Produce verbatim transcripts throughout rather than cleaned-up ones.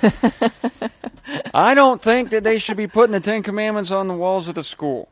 I don't think that they should be putting the Ten Commandments on the walls of the school.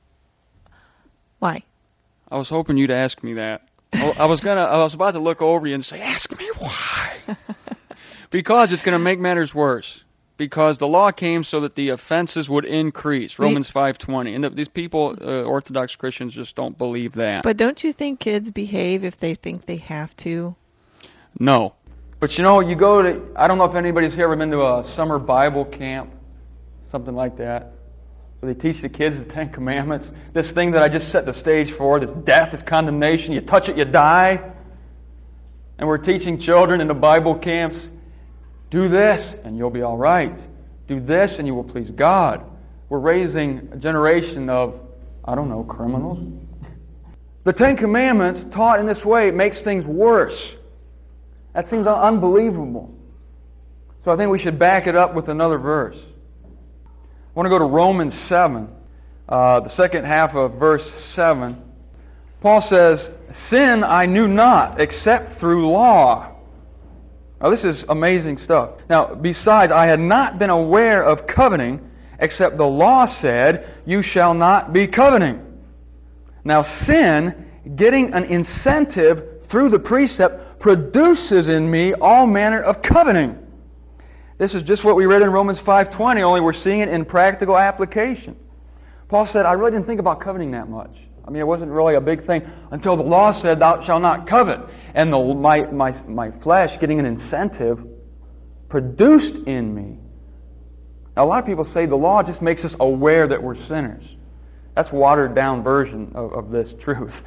Why? I was hoping you'd ask me that. I was gonna. I was about to look over you and say, "Ask me why." Because it's going to make matters worse. Because the law came so that the offenses would increase. Romans five twenty, and the, these people, uh, Orthodox Christians, just don't believe that. But don't you think kids behave if they think they have to? No. But you know, you go to. I don't know if anybody's ever been to a summer Bible camp, something like that, where they teach the kids the Ten Commandments. This thing that I just set the stage for, this death, this condemnation, you touch it, you die. And we're teaching children in the Bible camps, do this and you'll be all right. Do this and you will please God. We're raising a generation of, I don't know, criminals. The Ten Commandments taught in this way makes things worse. That seems unbelievable. So I think we should back it up with another verse. I want to go to Romans seven, uh, the second half of verse seven. Paul says, "Sin I knew not, except through law." Now this is amazing stuff. Now, besides, I had not been aware of coveting, except the law said, "You shall not be coveting." Now sin, getting an incentive through the precept, produces in me all manner of coveting. This is just what we read in Romans five twenty, only we're seeing it in practical application. Paul said, I really didn't think about coveting that much. I mean, it wasn't really a big thing until the law said, "Thou shalt not covet." And the, my, my, my flesh, getting an incentive, produced in me. Now, a lot of people say the law just makes us aware that we're sinners. That's a watered down version of, of this truth.